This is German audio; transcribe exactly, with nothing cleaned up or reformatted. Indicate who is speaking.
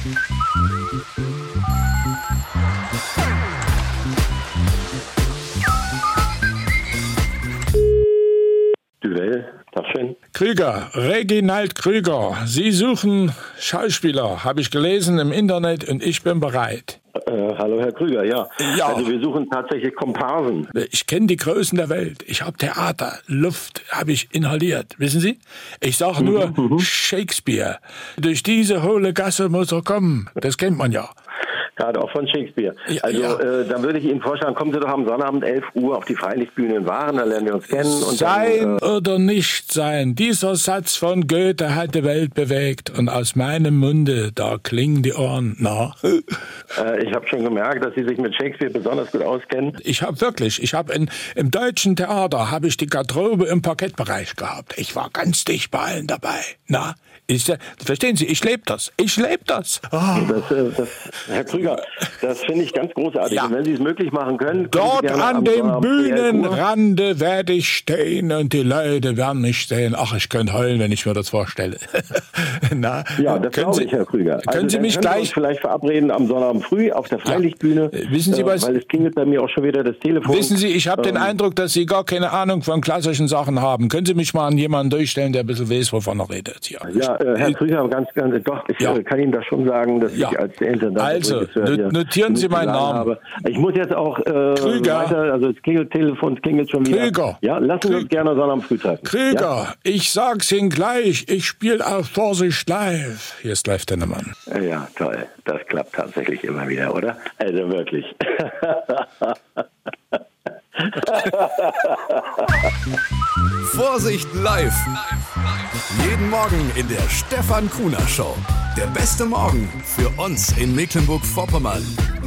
Speaker 1: Duell, Tagchen.
Speaker 2: Krüger, Reginald Krüger. Sie suchen Schauspieler, habe ich gelesen im Internet und ich bin bereit.
Speaker 1: Äh, hallo Herr Krüger, ja.
Speaker 2: Ja.
Speaker 1: Also wir suchen tatsächlich Komparsen.
Speaker 2: Ich kenne die Größen der Welt. Ich habe Theater, Luft habe ich inhaliert. Wissen Sie? Ich sage nur
Speaker 1: Mhm.
Speaker 2: Shakespeare. Durch diese hohle Gasse muss er kommen. Das kennt man ja.
Speaker 1: Gerade auch von Shakespeare.
Speaker 2: Ja,
Speaker 1: also
Speaker 2: ja.
Speaker 1: Äh, dann würde ich Ihnen vorschlagen, kommen Sie doch am Sonnabend elf Uhr auf die Freilichtbühne in Waren, dann lernen wir uns kennen. Und
Speaker 2: Sein
Speaker 1: dann, äh,
Speaker 2: oder nicht sein. Dieser Satz von Goethe hat die Welt bewegt. Und aus meinem Munde, da klingen die Ohren. Na?
Speaker 1: äh, ich habe schon gemerkt, dass Sie sich mit Shakespeare besonders gut auskennen.
Speaker 2: Ich habe wirklich, ich habe im deutschen Theater habe ich die Garderobe im Parkettbereich gehabt. Ich war ganz dicht bei allen dabei. Na, ich, verstehen Sie, ich lebe das. Ich lebe das. Oh.
Speaker 1: Das, äh, das, Herr Krüger, das finde ich ganz großartig.
Speaker 2: Ja.
Speaker 1: Und wenn Sie es möglich machen können, können Sie
Speaker 2: Dort
Speaker 1: gerne
Speaker 2: an
Speaker 1: am
Speaker 2: dem
Speaker 1: Sonnabend früh elf Uhr
Speaker 2: Bühnenrande werde ich stehen und die Leute werden mich sehen. Ach, ich könnte heulen, wenn ich mir das vorstelle. Na,
Speaker 1: Ja, das
Speaker 2: können
Speaker 1: glaube
Speaker 2: Sie,
Speaker 1: ich, Herr Krüger.
Speaker 2: Können
Speaker 1: also,
Speaker 2: Sie
Speaker 1: dann
Speaker 2: mich
Speaker 1: können wir
Speaker 2: gleich...
Speaker 1: uns vielleicht verabreden am Sonnabend früh auf der Freilichtbühne.
Speaker 2: Ja. Wissen Sie was?
Speaker 1: Äh, weil es klingelt bei mir auch schon wieder das Telefon.
Speaker 2: Wissen Sie, ich habe
Speaker 1: ähm,
Speaker 2: den Eindruck, dass Sie gar keine Ahnung von klassischen Sachen haben. Können Sie mich mal an jemanden durchstellen, der ein bisschen weiß, wovon er redet? Hier.
Speaker 1: Ja, äh, Herr Krüger, ganz, ganz, doch, ich
Speaker 2: Ja.
Speaker 1: äh, kann Ihnen das schon sagen, dass
Speaker 2: Ja.
Speaker 1: ich als Intendant...
Speaker 2: Also,
Speaker 1: Regisseur hier
Speaker 2: notieren Sie
Speaker 1: nichts zu
Speaker 2: meinen
Speaker 1: sagen
Speaker 2: Namen.
Speaker 1: habe. Ich muss jetzt auch äh,
Speaker 2: Krüger.
Speaker 1: weiter, also es klingelt Telefon, es klingelt schon wieder.
Speaker 2: Krüger.
Speaker 1: Ja, lassen
Speaker 2: Krü-
Speaker 1: wir uns gerne Sonnabend früh treffen.
Speaker 2: Krüger,
Speaker 1: Ja?
Speaker 2: ich sag's Ihnen gleich, ich spiele auf Vorsicht live. Hier ist live Dennemann.
Speaker 1: Ja, toll. Das klappt tatsächlich immer wieder, oder? Also wirklich.
Speaker 3: Vorsicht live. Jeden Morgen in der Stefan Kuhner Show. Der beste Morgen für uns in Mecklenburg-Vorpommern.